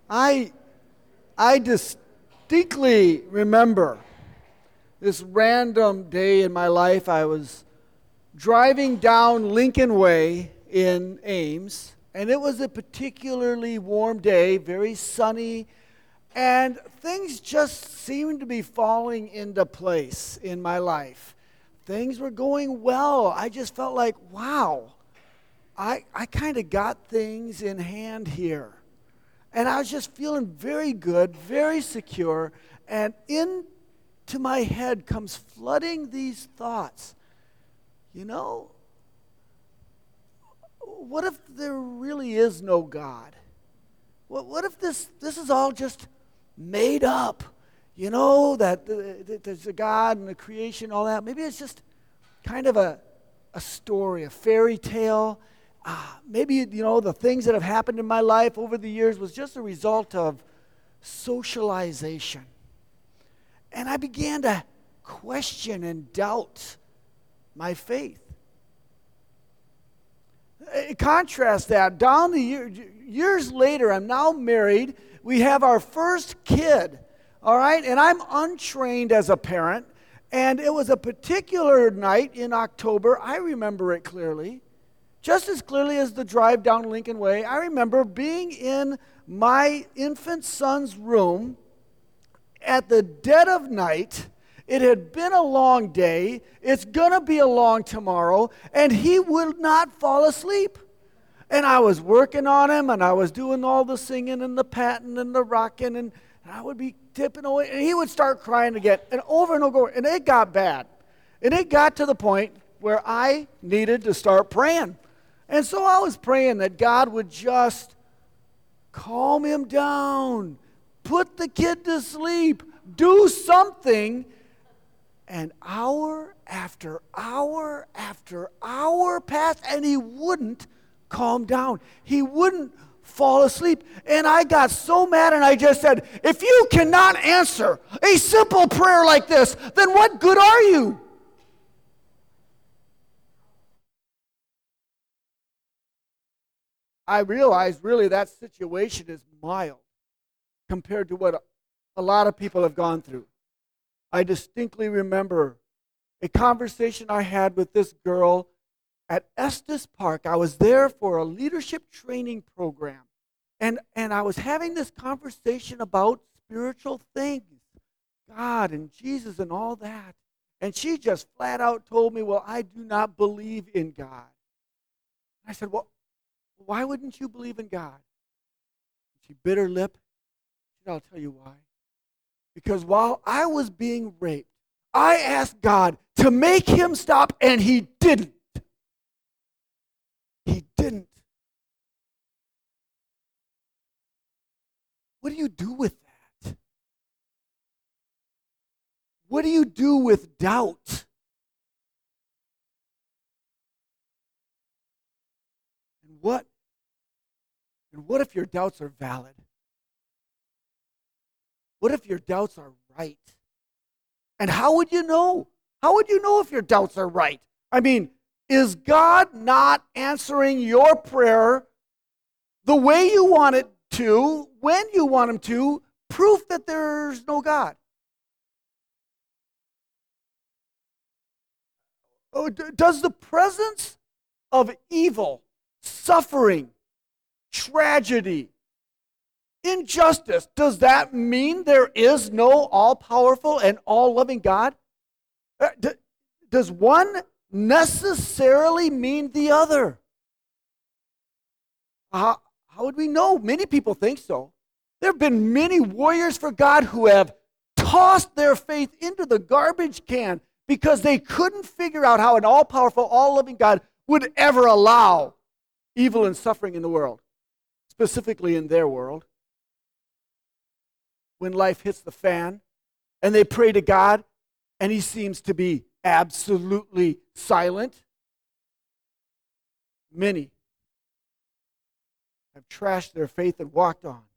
I I distinctly remember this random day in my life. I was driving down Lincoln Way in Ames, and it was a particularly warm day, very sunny, and things just seemed to be falling into place in my life. Things were going well. I just felt like, wow, I kind of got things in hand here. And I was just feeling very good, very secure, and into my head comes flooding these thoughts. You know, what if there really is no God? What if this is all just made up? You know, that there's a God and a creation, all that. Maybe it's just kind of a story, a fairy tale. Maybe, the things that have happened in my life over the years was just a result of socialization. And I began to question and doubt my faith. Contrast that. Down the years later, I'm now married. We have our first kid, all right? And I'm untrained as a parent. And it was a particular night in October. I remember it clearly. Just as clearly as the drive down Lincoln Way, I remember being in my infant son's room at the dead of night. It had been a long day. It's going to be a long tomorrow. And he would not fall asleep. And I was working on him, and I was doing all the singing and the patting and the rocking, and I would be tipping away. And he would start crying again, and over and over. And it got bad. And it got to the point where I needed to start praying. And so I was praying that God would just calm him down, put the kid to sleep, do something. And hour after hour after hour passed, and he wouldn't calm down. He wouldn't fall asleep. And I got so mad, and I just said, if you cannot answer a simple prayer like this, then what good are you? I realized really that situation is mild compared to what a lot of people have gone through. I distinctly remember a conversation I had with this girl at Estes Park. I was there for a leadership training program. And I was having this conversation about spiritual things, God and Jesus and all that. And she just flat out told me, well, I do not believe in God. I said, well, why wouldn't you believe in God? She bit her lip. She said, I'll tell you why. Because while I was being raped, I asked God to make him stop, and he didn't. He didn't. What do you do with that? What do you do with doubt? And what if your doubts are valid? What if your doubts are right? And how would you know? How would you know if your doubts are right? I mean, is God not answering your prayer the way you want it to, when you want him to, proof that there's no God? Does the presence of evil, suffering, tragedy, injustice, does that mean there is no all-powerful and all-loving God? Does one necessarily mean the other? How would we know? Many people think so. There have been many warriors for God who have tossed their faith into the garbage can because they couldn't figure out how an all-powerful, all-loving God would ever allow evil and suffering in the world, specifically in their world. When life hits the fan and they pray to God and he seems to be absolutely silent, many have trashed their faith and walked on.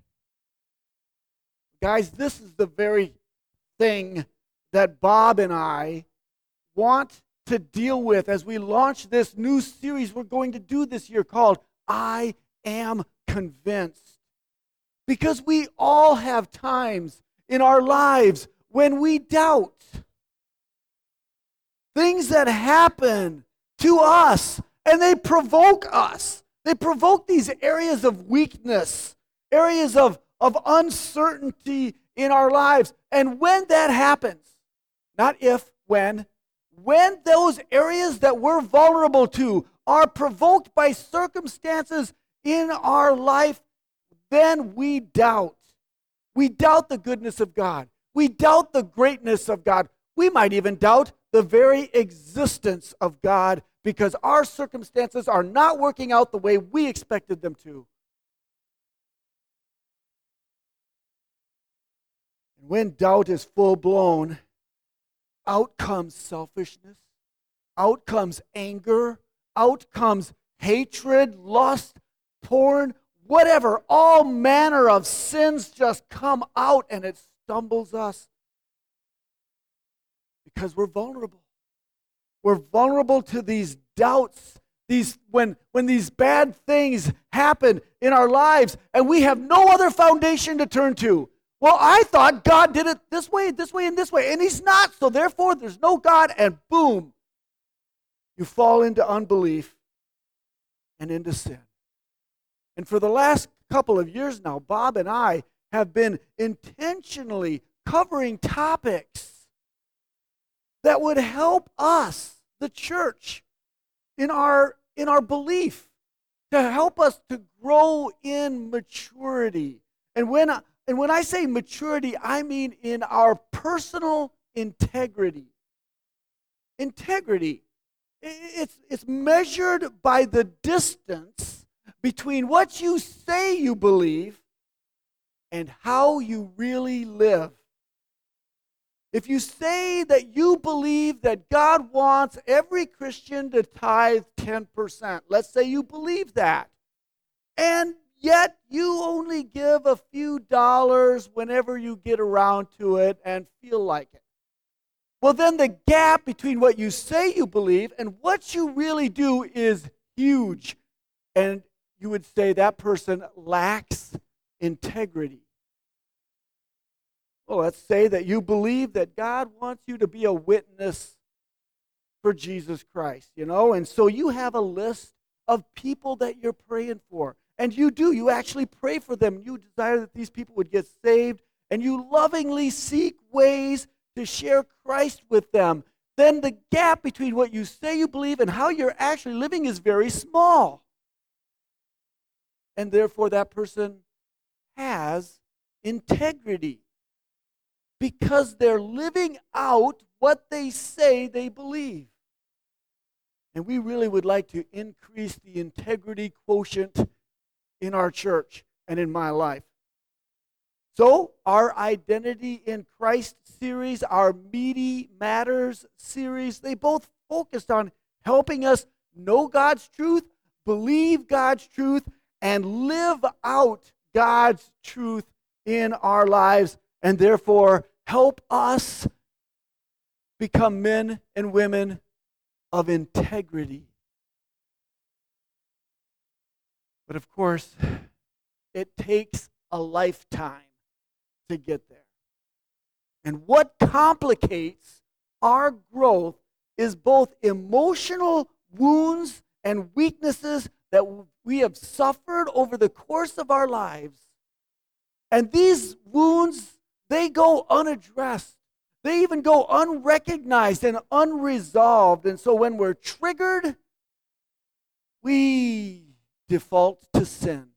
Guys, this is the very thing that Bob and I want to deal with as we launch this new series we're going to do this year called I Am Convinced. Because we all have times in our lives when we doubt. Things that happen to us, and they provoke us. They provoke these areas of weakness, areas of uncertainty in our lives. And when that happens, not if, when those areas that we're vulnerable to are provoked by circumstances in our life, then we doubt. We doubt the goodness of God. We doubt the greatness of God. We might even doubt the very existence of God because our circumstances are not working out the way we expected them to. And when doubt is full blown, out comes selfishness, out comes anger, out comes hatred, lust, porn, whatever. All manner of sins just come out, and it stumbles us because we're vulnerable. We're vulnerable to these doubts, when these bad things happen in our lives, and we have no other foundation to turn to. Well, I thought God did it this way, and this way, and He's not, so therefore there's no God, and boom, you fall into unbelief and into sin. And for the last couple of years now, Bob and I have been intentionally covering topics that would help us, the church, in our belief, to help us to grow in maturity. And when I say maturity, I mean in our personal integrity. Integrity. It's measured by the distance between what you say you believe and how you really live. If you say that you believe that God wants every Christian to tithe 10%, let's say you believe that, and yet you only give a few dollars whenever you get around to it and feel like it. Well, then the gap between what you say you believe and what you really do is huge. And you would say that person lacks integrity. Well, let's say that you believe that God wants you to be a witness for Jesus Christ, and so you have a list of people that you're praying for. And you actually pray for them. You desire that these people would get saved, and you lovingly seek ways to share Christ with them. Then the gap between what you say you believe and how you're actually living is very small. And therefore that person has integrity because they're living out what they say they believe. And we really would like to increase the integrity quotient in our church and in my life. So, our Identity in Christ series, our Meaty Matters series, they both focused on helping us know God's truth, believe God's truth, and live out God's truth in our lives, and therefore help us become men and women of integrity. But of course, it takes a lifetime to get there. And what complicates our growth is both emotional wounds and weaknesses that we have suffered over the course of our lives. And these wounds, they go unaddressed. They even go unrecognized and unresolved. And so when we're triggered, we default to sin.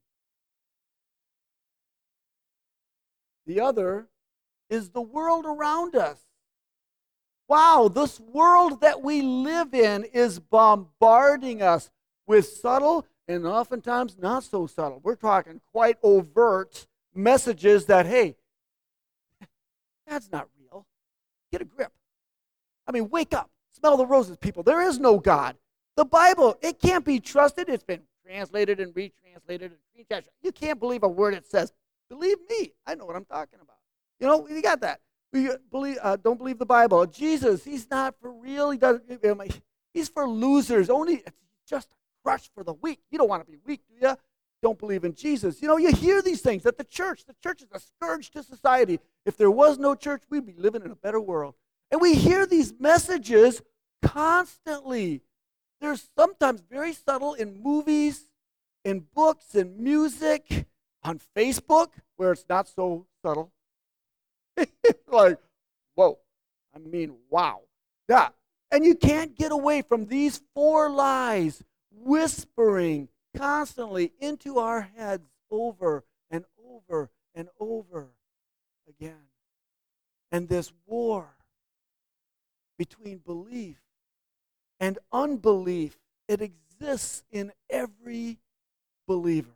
The other is the world around us. Wow, this world that we live in is bombarding us with subtle and oftentimes not so subtle. We're talking quite overt messages that, hey, that's not real. Get a grip. I mean, wake up. Smell the roses, people. There is no God. The Bible, it can't be trusted. It's been translated and retranslated and retranslated. You can't believe a word it says. Believe me, I know what I'm talking about. We got that. We don't believe the Bible. Jesus, he's not for real. He's for losers. It's just a crush for the weak. You don't want to be weak, do you? don't believe in Jesus. You know, you hear these things that the church is a scourge to society. If there was no church, we'd be living in a better world. And we hear these messages constantly. They're sometimes very subtle in movies, in books, in music, on Facebook, where it's not so subtle. Like, whoa. I mean, wow. Yeah. And you can't get away from these four lies whispering constantly into our heads over and over and over again. And this war between belief and unbelief, it exists in every believer.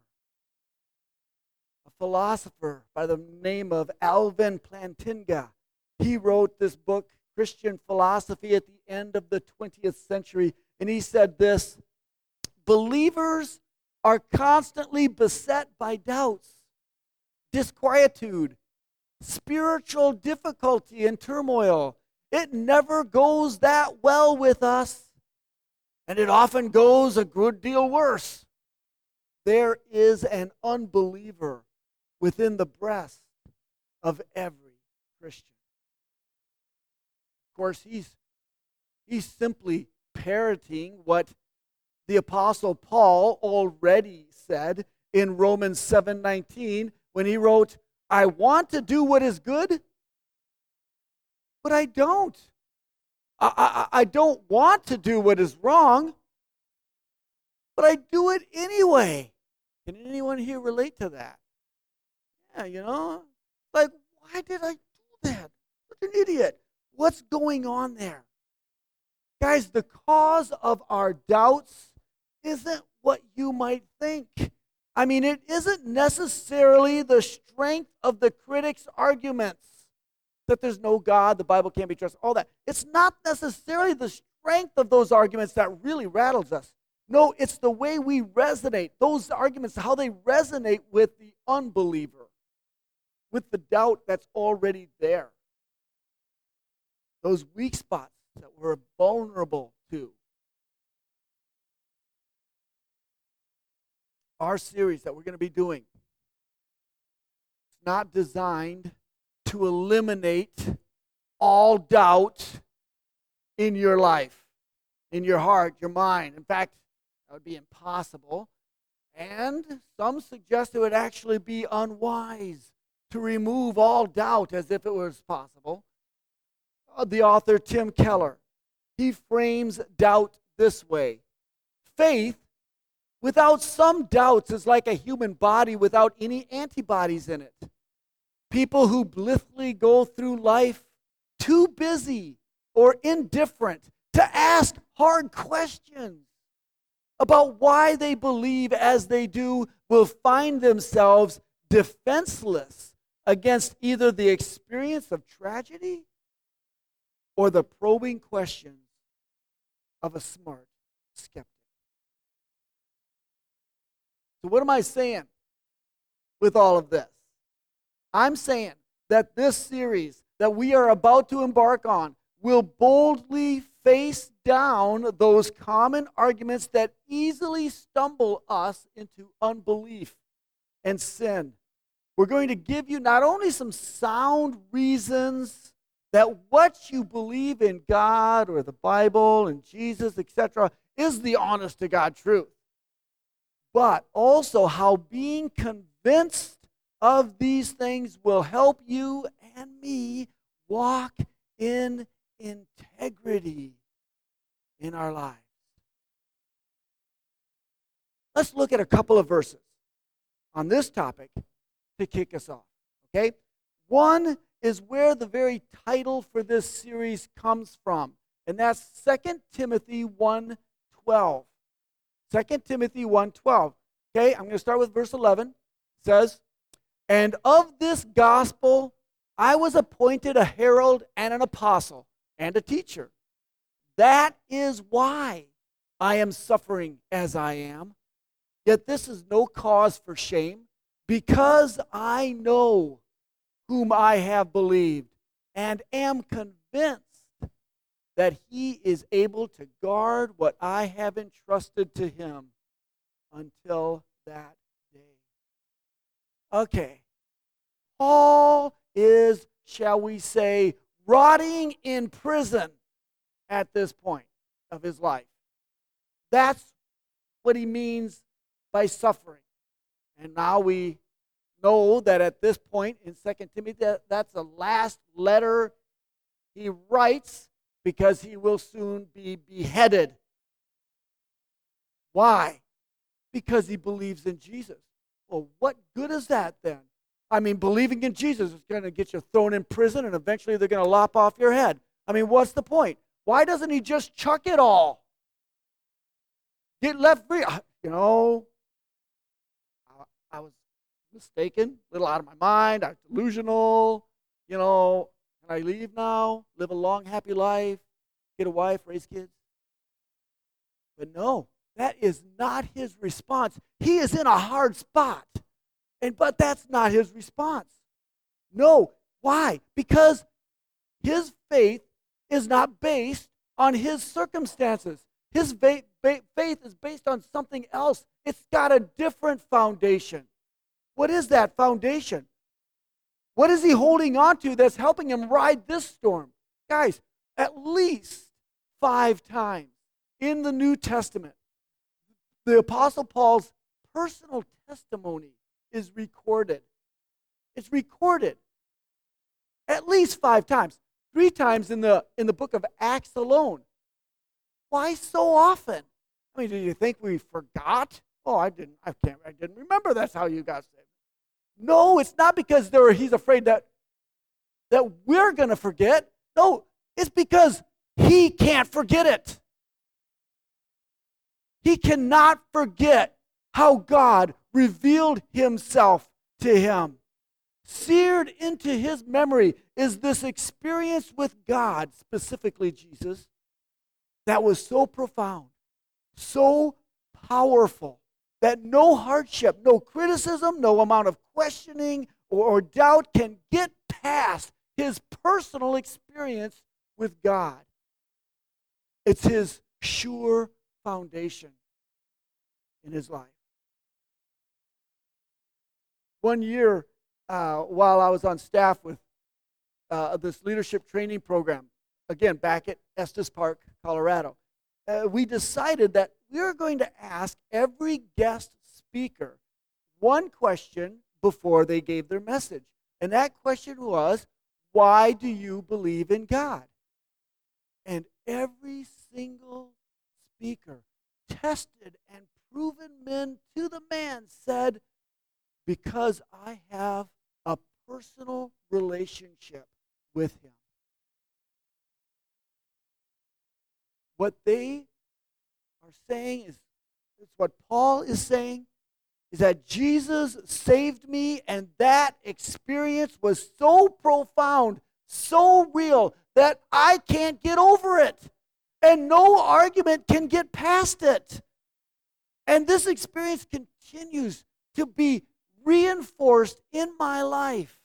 A philosopher by the name of Alvin Plantinga, he wrote this book, Christian Philosophy, at the end of the 20th century, and he said this: believers are constantly beset by doubts, disquietude, spiritual difficulty, and turmoil. It never goes that well with us, and it often goes a good deal worse. There is an unbeliever within the breast of every Christian. Of course, he's simply parroting what the Apostle Paul already said in Romans 7:19 when he wrote, I want to do what is good, but I don't. I don't want to do what is wrong, but I do it anyway. Can anyone here relate to that? Yeah, you know, like, why did I do that? What an idiot. What's going on there? Guys, the cause of our doubts isn't what you might think. I mean, it isn't necessarily the strength of the critics' arguments that there's no God, the Bible can't be trusted, all that. It's not necessarily the strength of those arguments that really rattles us. No, it's the way we resonate. Those arguments, how they resonate with the unbeliever, with the doubt that's already there. Those weak spots that we're vulnerable to. Our series that we're going to be doing, it's not designed to eliminate all doubt in your life, in your heart, your mind. In fact, that would be impossible. And some suggest it would actually be unwise to remove all doubt as if it was possible. The author Tim Keller, he frames doubt this way: faith without some doubts is like a human body without any antibodies in it. People who blithely go through life too busy or indifferent to ask hard questions about why they believe as they do will find themselves defenseless against either the experience of tragedy or the probing questions of a smart skeptic. So what am I saying with all of this? I'm saying that this series that we are about to embark on will boldly face down those common arguments that easily stumble us into unbelief and sin. We're going to give you not only some sound reasons that what you believe in God or the Bible and Jesus, etc., is the honest to God truth, but also how being convinced of these things will help you and me walk in integrity in our lives. Let's look at a couple of verses on this topic to kick us off, okay? One is where the very title for this series comes from, and that's 2 Timothy 1:12. 2 Timothy 1:12. Okay, I'm going to start with verse 11. It says, "And of this gospel I was appointed a herald and an apostle and a teacher. That is why I am suffering as I am. Yet this is no cause for shame, because I know whom I have believed and am convinced that he is able to guard what I have entrusted to him until that day." Okay. Paul is, shall we say, rotting in prison at this point of his life. That's what he means by suffering. And now we know that at this point in 2 Timothy, that's the last letter he writes because he will soon be beheaded. Why? Because he believes in Jesus. Well, what good is that then? I mean, believing in Jesus is going to get you thrown in prison and eventually they're going to lop off your head. I mean, what's the point? Why doesn't he just chuck it all? Get left free. You know, I was mistaken, a little out of my mind. I was delusional. You know, can I leave now? Live a long, happy life? Get a wife, raise kids? But no, that is not his response. He is in a hard spot. But that's not his response. No. Why? Because his faith is not based on his circumstances. His faith is based on something else. It's got a different foundation. What is that foundation? What is he holding on to that's helping him ride this storm? Guys, at least 5 times in the New Testament, the Apostle Paul's personal testimony is recorded. It's recorded at least 5 times. 3 times in the book of Acts alone. Why so often? I mean, do you think we forgot? Oh, I didn't remember that's how you got saved. No, it's not because he's afraid that we're going to forget. No, it's because he can't forget it. He cannot forget how God revealed himself to him. Seared into his memory is this experience with God, specifically Jesus, that was so profound, so powerful, that no hardship, no criticism, no amount of questioning or doubt can get past his personal experience with God. It's his sure foundation in his life. One year, while I was on staff with this leadership training program, again, back at Estes Park, Colorado, we decided that we were going to ask every guest speaker one question before they gave their message. And that question was, why do you believe in God? And every single speaker, tested and proven men to the man, said, because I have a personal relationship with him. What they are saying is, it's what Paul is saying, is that Jesus saved me, and that experience was so profound, so real, that I can't get over it. And no argument can get past it. And this experience continues to be reinforced in my life.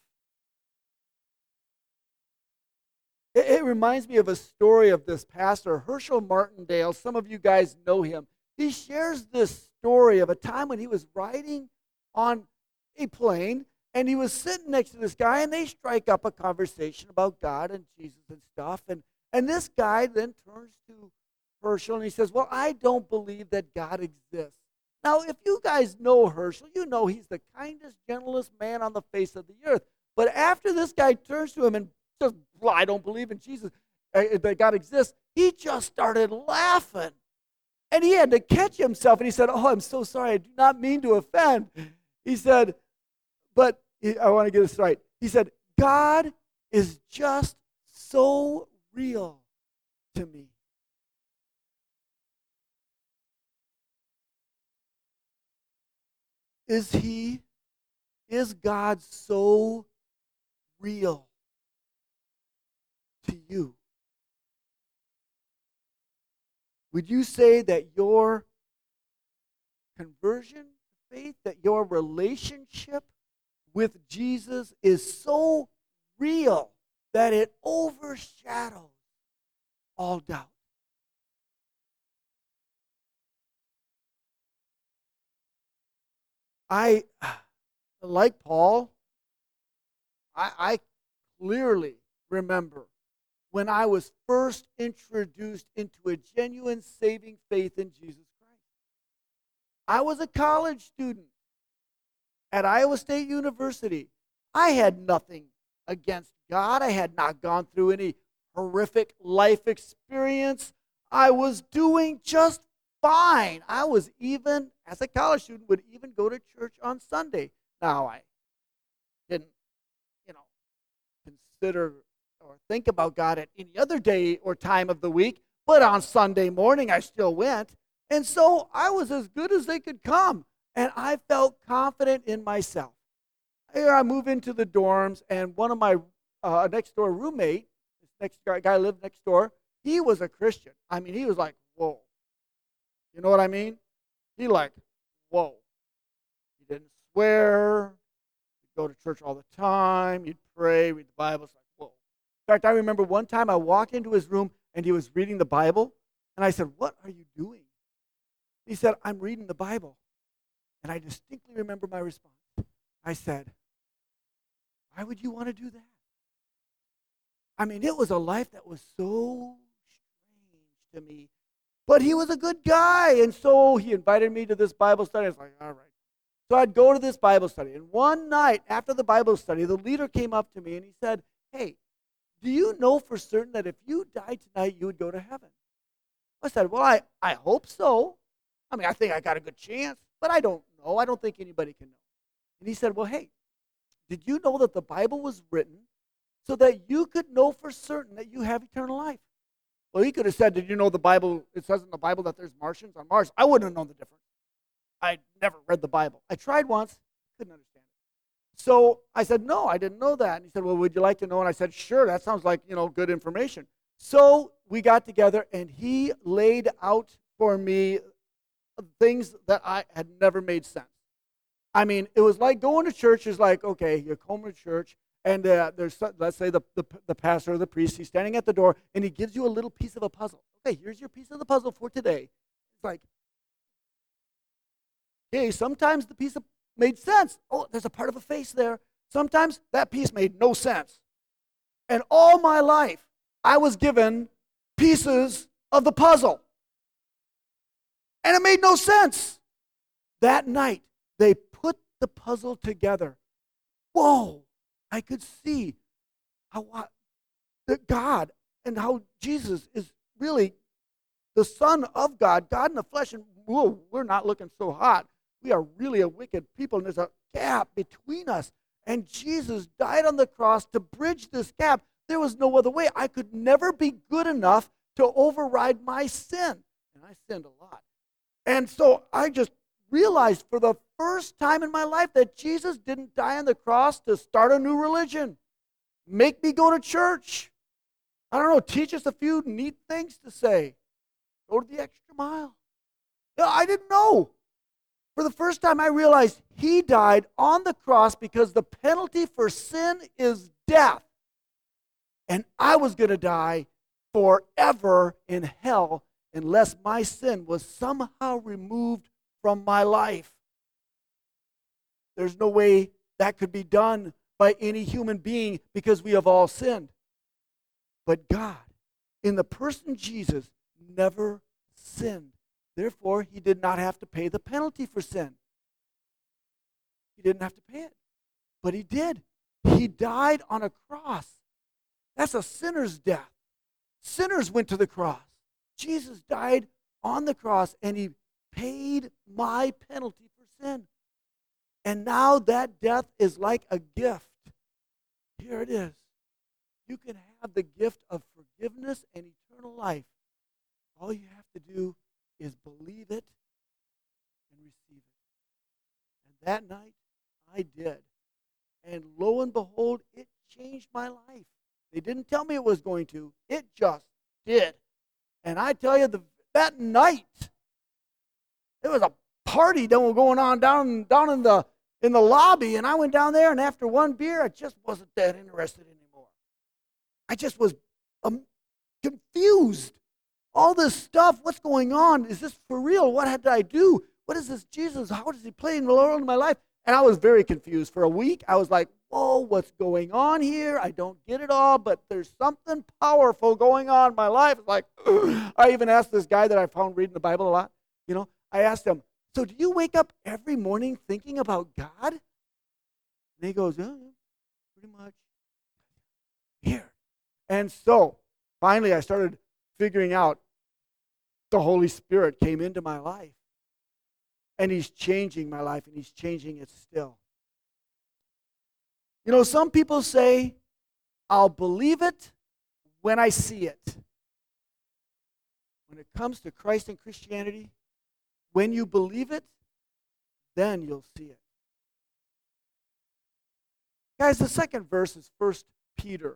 It reminds me of a story of this pastor, Herschel Martindale. Some of you guys know him. He shares this story of a time when he was riding on a plane, and he was sitting next to this guy, and they strike up a conversation about God and Jesus and stuff. And this guy then turns to Herschel, and he says, well, I don't believe that God exists. Now, if you guys know Herschel, you know he's the kindest, gentlest man on the face of the earth. But after this guy turns to him and says, well, I don't believe in Jesus, that God exists, he just started laughing. And he had to catch himself, and he said, oh, I'm so sorry. I do not mean to offend. He said, but I want to get this right. He said, God is just so real to me. Is God so real to you? Would you say that your conversion to faith, that your relationship with Jesus is so real that it overshadows all doubt? like Paul, I clearly remember when I was first introduced into a genuine saving faith in Jesus Christ. I was a college student at Iowa State University. I had nothing against God. I had not gone through any horrific life experience. I was doing just fine. I was even, as a college student, would even go to church on Sunday. Now, I didn't, consider or think about God at any other day or time of the week, but on Sunday morning I still went. And so I was as good as they could come, and I felt confident in myself. Here I move into the dorms, and one of my next door roommate, this next guy lived next door, he was a Christian. I mean, he was like, whoa. You know what I mean? He like, whoa. He didn't swear. He'd go to church all the time. He'd pray, read the Bible. It's like, whoa. In fact, I remember one time I walked into his room, and he was reading the Bible, and I said, what are you doing? He said, I'm reading the Bible. And I distinctly remember my response. I said, why would you want to do that? I mean, it was a life that was so strange to me. But he was a good guy, and so he invited me to this Bible study. I was like, all right. So I'd go to this Bible study. And one night after the Bible study, the leader came up to me and he said, hey, do you know for certain that if you died tonight, you would go to heaven? I said, well, I hope so. I mean, I think I got a good chance, but I don't know. I don't think anybody can know. And he said, well, hey, did you know that the Bible was written so that you could know for certain that you have eternal life? Well, he could have said, did you know the Bible, it says in the Bible that there's Martians on Mars? I wouldn't have known the difference. I never read the Bible. I tried once, couldn't understand it. So I said, no, I didn't know that. And he said, well, would you like to know? And I said, sure, that sounds like, good information. So we got together, and he laid out for me things that I had never made sense. I mean, it was like going to church is like, okay, you come to church, and there's, let's say, the pastor or the priest, he's standing at the door, and he gives you a little piece of a puzzle. Okay, here's your piece of the puzzle for today. It's like, okay, sometimes the piece made sense. Oh, there's a part of a face there. Sometimes that piece made no sense. And all my life, I was given pieces of the puzzle. And it made no sense. That night, they put the puzzle together. Whoa, I could see how that God and how Jesus is really the Son of God, God in the flesh. And whoa, we're not looking so hot. We are really a wicked people, and there's a gap between us. And Jesus died on the cross to bridge this gap. There was no other way. I could never be good enough to override my sin. And I sinned a lot. And so I just realized for the first time in my life that Jesus didn't die on the cross to start a new religion, make me go to church. I don't know, teach us a few neat things to say. Go to the extra mile. No, I didn't know. For the first time, I realized he died on the cross because the penalty for sin is death. And I was going to die forever in hell unless my sin was somehow removed from my life. There's no way that could be done by any human being because we have all sinned. But God, in the person Jesus, never sinned. Therefore, he did not have to pay the penalty for sin. He didn't have to pay it. But he did. He died on a cross. That's a sinner's death. Sinners went to the cross. Jesus died on the cross, and he paid my penalty for sin. And now that death is like a gift. Here it is. You can have the gift of forgiveness and eternal life. All you have to do is believe it and receive it. And that night, I did. And lo and behold, it changed my life. They didn't tell me it was going to. It just did. And I tell you, that night, there was a party that was going on down in the lobby, and I went down there, and after one beer, I just wasn't that interested anymore. I just was confused. All this stuff, what's going on? Is this for real? What did I do? What is this Jesus? How does he play in the role in my life? And I was very confused. For a week, I was like, whoa, what's going on here? I don't get it all, but there's something powerful going on in my life. It's like, I even asked this guy that I found reading the Bible a lot, I asked him, so do you wake up every morning thinking about God? And he goes, yeah, pretty much. Here. And so, finally, I started figuring out the Holy Spirit came into my life. And He's changing my life, and He's changing it still. Some people say, I'll believe it when I see it. When it comes to Christ and Christianity, when you believe it, then you'll see it. Guys, the second verse is 1 Peter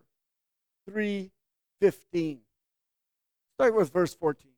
3:15. Start with verse 14.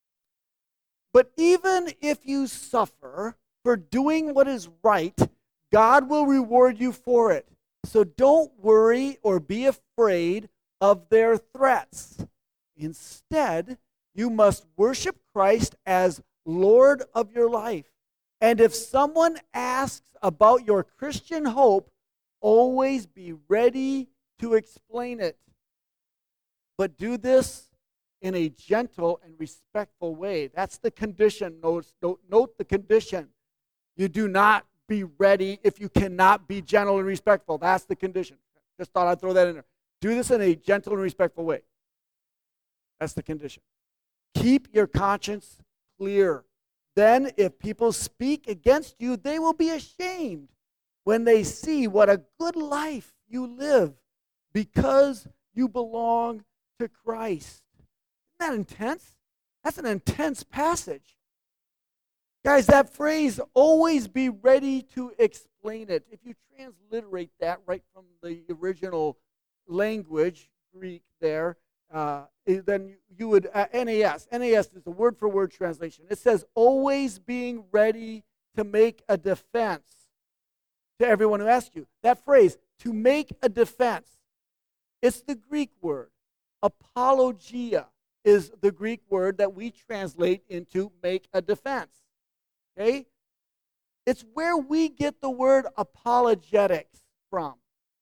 But even if you suffer for doing what is right, God will reward you for it. So don't worry or be afraid of their threats. Instead, you must worship Christ as Lord of your life. And if someone asks about your Christian hope, always be ready to explain it. But do this in a gentle and respectful way. That's the condition. Note the condition. You do not be ready if you cannot be gentle and respectful. That's the condition. Just thought I'd throw that in there. Do this in a gentle and respectful way. That's the condition. Keep your conscience clear. Then, if people speak against you, they will be ashamed when they see what a good life you live because you belong to Christ. Isn't that intense? That's an intense passage. Guys, that phrase, always be ready to explain it. If you transliterate that right from the original language, Greek there, then you would, NAS. NAS is a word-for-word translation. It says, always being ready to make a defense to everyone who asks you. That phrase, to make a defense, it's the Greek word. Apologia is the Greek word that we translate into make a defense. Okay? It's where we get the word apologetics from.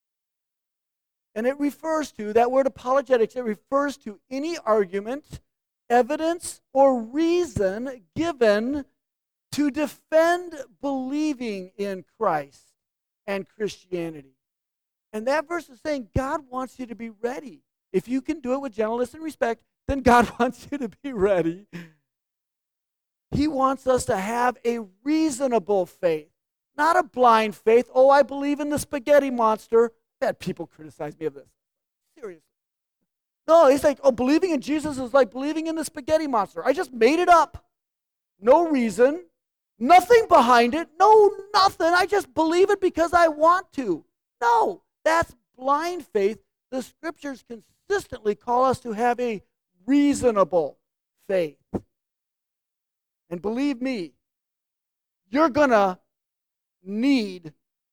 And it refers to, that word apologetics, it refers to any argument, evidence, or reason given to defend believing in Christ and Christianity. And that verse is saying God wants you to be ready. If you can do it with gentleness and respect, then God wants you to be ready. He wants us to have a reasonable faith, not a blind faith. Oh, I believe in the spaghetti monster. I've had people criticize me of this. Seriously. No, he's like, oh, believing in Jesus is like believing in the spaghetti monster. I just made it up. No reason. Nothing behind it. No, nothing. I just believe it because I want to. No, that's blind faith. The scriptures consistently call us to have a reasonable faith. And believe me, you're going to need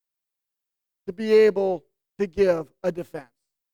to be able to give a defense.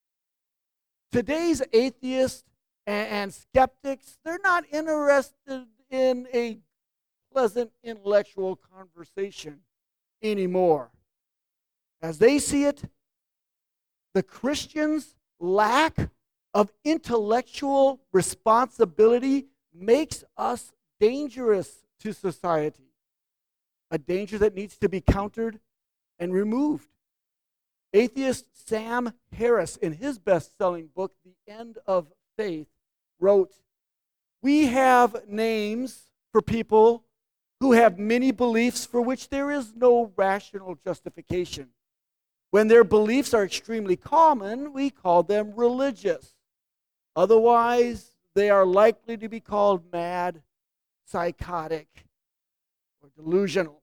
Today's atheists and skeptics, they're not interested in a pleasant intellectual conversation anymore. As they see it, the Christians' lack of intellectual responsibility makes us dangerous to society, a danger that needs to be countered and removed. Atheist Sam Harris, in his best-selling book, The End of Faith, wrote, "We have names for people who have many beliefs for which there is no rational justification. When their beliefs are extremely common, we call them religious. Otherwise, they are likely to be called mad, psychotic, or delusional."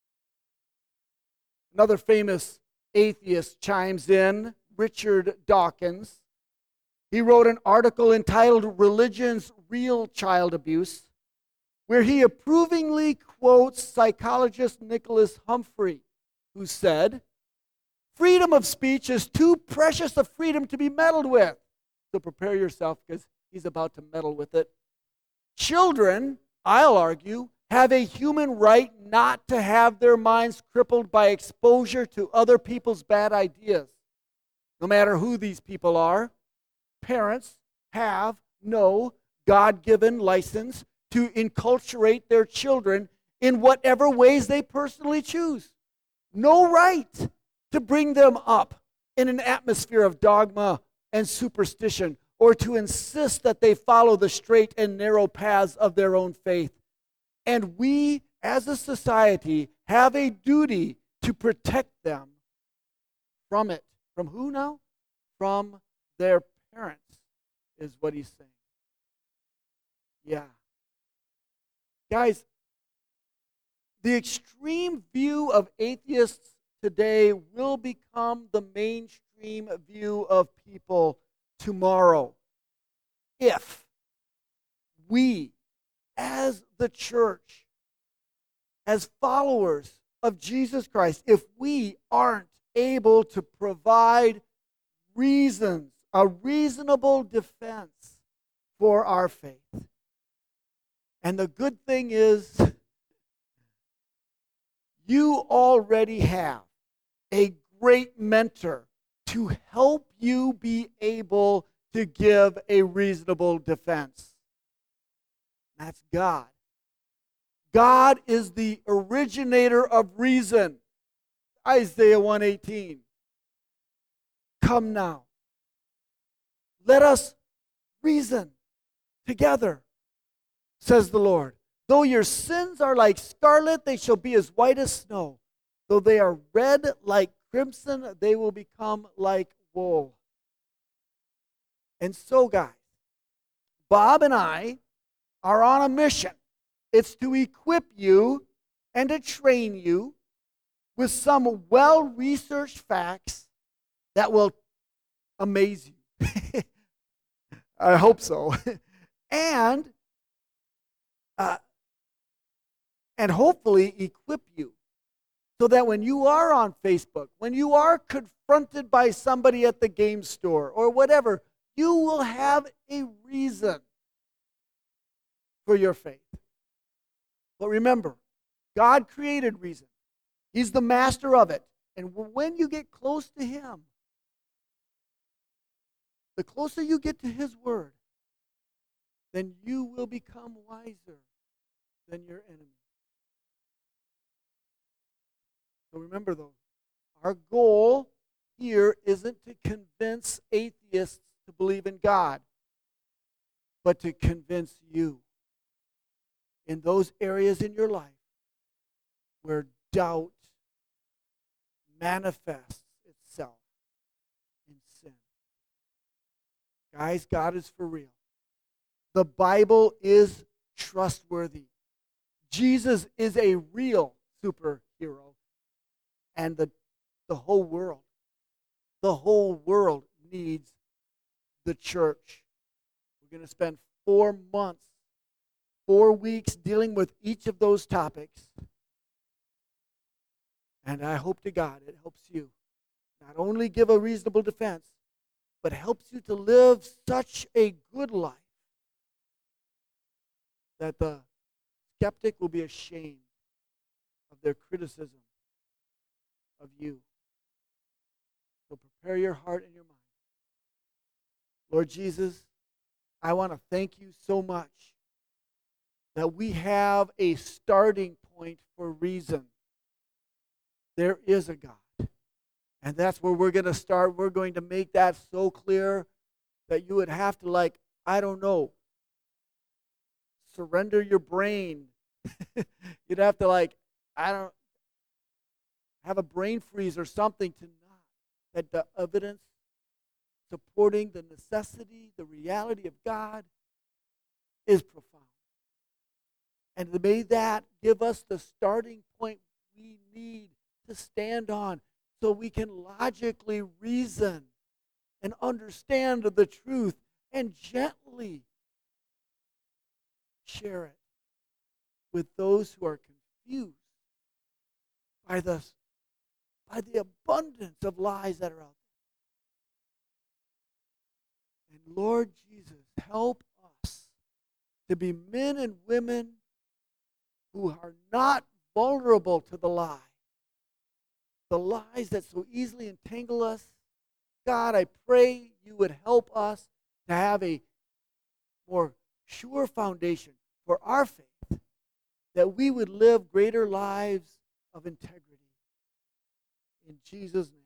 Another famous atheist chimes in, Richard Dawkins. He wrote an article entitled "Religion's Real Child Abuse," where he approvingly quotes psychologist Nicholas Humphrey, who said, "Freedom of speech is too precious a freedom to be meddled with." So prepare yourself because he's about to meddle with it. "Children, I'll argue, have a human right not to have their minds crippled by exposure to other people's bad ideas. No matter who these people are, parents have no God-given license to enculturate their children in whatever ways they personally choose. No right to bring them up in an atmosphere of dogma and superstition, or to insist that they follow the straight and narrow paths of their own faith. And we, as a society, have a duty to protect them from it. From who now? From their parents, is what he's saying. Yeah. Guys, the extreme view of atheists today will become the mainstream view of people tomorrow if we, as the church, as followers of Jesus Christ, if we aren't able to provide reasons, a reasonable defense for our faith. And the good thing is, you already have a great mentor to help you be able to give a reasonable defense. That's God. God is the originator of reason. Isaiah 1:18. Come now. Let us reason together, says the Lord. Though your sins are like scarlet, they shall be as white as snow. Though they are red like crimson, they will become like wool. And so, guys, Bob and I are on a mission. It's to equip you and to train you with some well-researched facts that will amaze you. I hope so. And hopefully equip you so that when you are on Facebook, when you are confronted by somebody at the game store or whatever, you will have a reason for your faith. But remember, God created reason. He's the master of it. And when you get close to Him, the closer you get to His Word, then you will become wiser than your enemy. So remember, though, our goal here isn't to convince atheists to believe in God, but to convince you in those areas in your life where doubt manifests itself in sin. Guys, God is for real. The Bible is trustworthy. Jesus is a real superhero. And the whole world needs the church. We're going to spend 4 months, 4 weeks dealing with each of those topics. And I hope to God it helps you not only give a reasonable defense, but helps you to live such a good life that the skeptic will be ashamed of their criticism of you. So prepare your heart and your mind. Lord Jesus, I want to thank you so much that we have a starting point for reason. There is a God. And that's where we're going to start. We're going to make that so clear that you would have to, surrender your brain. You'd have to, have a brain freeze or something to not. That the evidence supporting the necessity, the reality of God is profound. And may that give us the starting point we need to stand on so we can logically reason and understand the truth and gently share it with those who are confused by the abundance of lies that are out there. And Lord Jesus, help us to be men and women who are not vulnerable to the lie. The lies that so easily entangle us. God, I pray you would help us to have a more sure foundation for our faith, that we would live greater lives of integrity. In Jesus' name.